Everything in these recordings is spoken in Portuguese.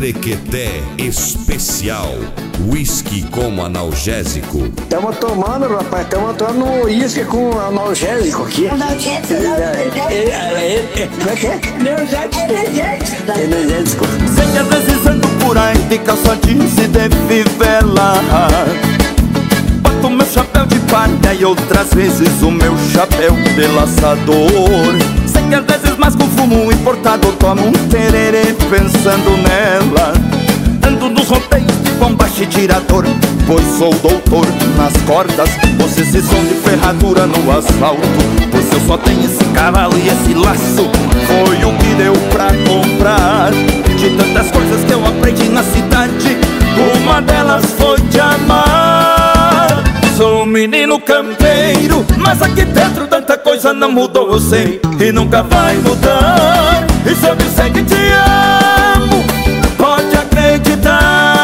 Trequeté Especial, whisky com analgésico. Estamos tomando, rapaz, estamos tomando uísque com analgésico aqui. Analgésico. Como é que é? Energético. Sei que às vezes ando por aí de calça jeans e de fivela. Boto meu chapéu de palha e outras vezes o meu chapéu de laçador. Sei que às vezes mais com fumo importado tomo um tererê pensando nela. Ando nos roteiros de bombacha e tirador, pois sou doutor nas cordas. Você se som de ferradura no asfalto, pois eu só tenho esse cavalo e esse laço. Foi o que deu pra comprar de tantas coisas que eu aprendi na cidade. Uma delas foi te amar. Sou um menino campeiro, mas aqui dentro tanta coisa não mudou, eu sei, e nunca vai mudar. E se eu disser que te amo, pode acreditar.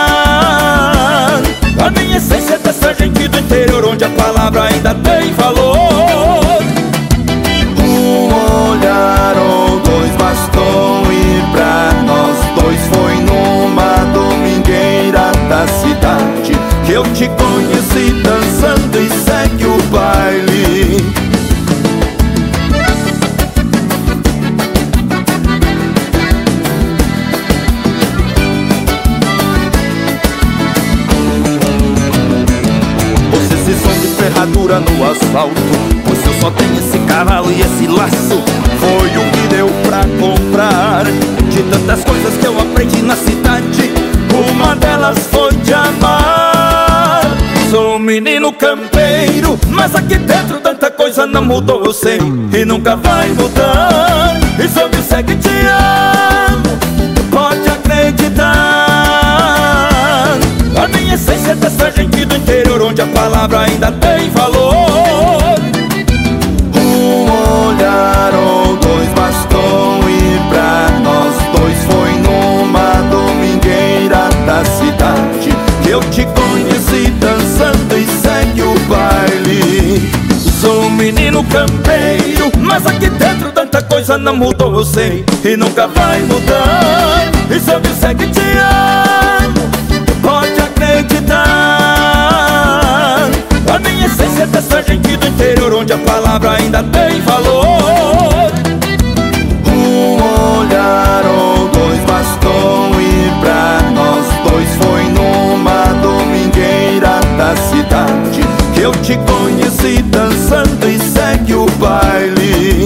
A minha essência é dessa gente do interior, onde a palavra ainda tem valor. Um olhar ou dois bastou, e pra nós dois foi numa domingueira da cidade que eu te conheci dançando e segue o baile. Você se som de ferradura no asfalto, pois eu só tenho esse cavalo e esse laço. Foi o que deu pra comprar de tantas coisas que eu aprendi na cidade. Uma delas foi te amar. Sou um menino campeiro, mas aqui dentro tanta coisa não mudou, eu sei, e nunca vai mudar. E se eu disser que te amo, pode acreditar. A minha essência é dessa gente do interior, onde a palavra ainda tem valor. Um olhar ou dois bastou, e pra nós dois foi numa domingueira da cidade que eu te conheci dançando e segue o baile. Sou um menino campeiro, mas aqui dentro tanta coisa não mudou, eu sei, e nunca vai mudar. E se eu disser que te amo, pode acreditar. A minha essência é dessa gente do interior, onde a palavra ainda tem valor. Um olhar ou dois bastou, e pra nós dois foi numa domingueira da cidade que eu te conheci dançando e segue o baile.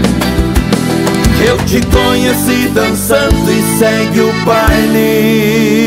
Eu te conheci dançando e segue o baile.